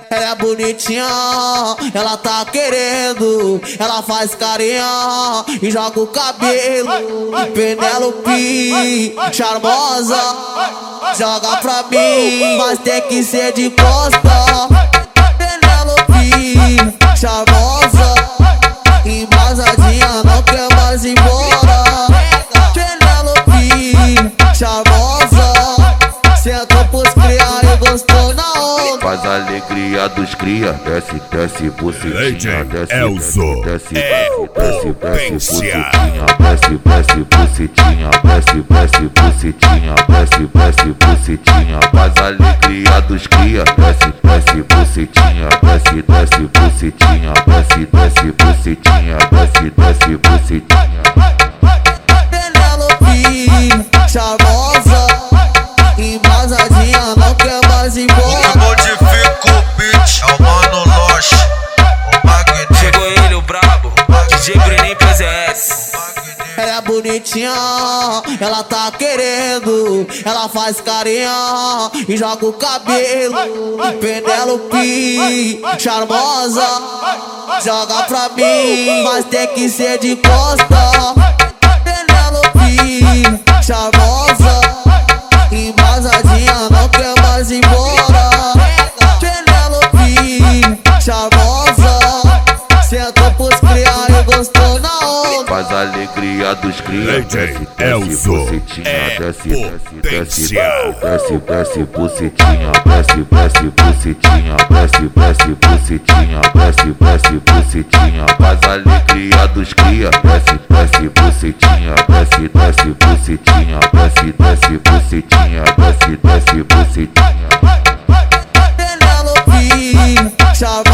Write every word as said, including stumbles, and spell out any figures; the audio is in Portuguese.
Ela é bonitinha, ela tá querendo. Ela faz carinha e joga o cabelo. Penélope, charmosa, joga pra mim, mas tem que ser de costa. Penélope, charmosa, embasadinha, não quer mais ir embora. Penélope, charmosa, sentou pros cria e gostou na onda. Faz a alegria dos cria, desce, desce, bucetinha, desce, Elzo, desce, é desce, desce, potência. desce, desce, bucetinha, desce, desce, bucetinha, desce, desce, bucetinha. Faz a alegria dos cria, desce, desce, bucetinha, desce, desce, bucetinha, desce, desce, bucetinha, desce, desce, bucetinha. Penélope, charmosa, embasadinha, não quer mais ir embora. Modifica o beat, é o Mano Loche, o Magneto. Chegou ele, o brabo, D J Bruninho P Z S. Ela é bonitinha, ela tá querendo. Ela faz carinha e joga o cabelo. Penélope, charmosa, joga pra mim, mas tem que ser de costa. Penélope, charmosa, embasadinha, não quer mais ir embora. Penélope, charmosa, sentou pros cria e gostou na onda. Faz a alegria dos cria, desce, desce, Elzo, bucetinha, é desce, desce, desce, potência. desce, desce, bucetinha, desce, desce, bucetinha, desce, desce, bucetinha, desce, desce, bucetinha. Faz a alegria dos cria, desce, desce, bucetinha, desce, desce, bucetinha, desce, desce, bucetinha, desce, desce, bucetinha. Penélope, charmosa.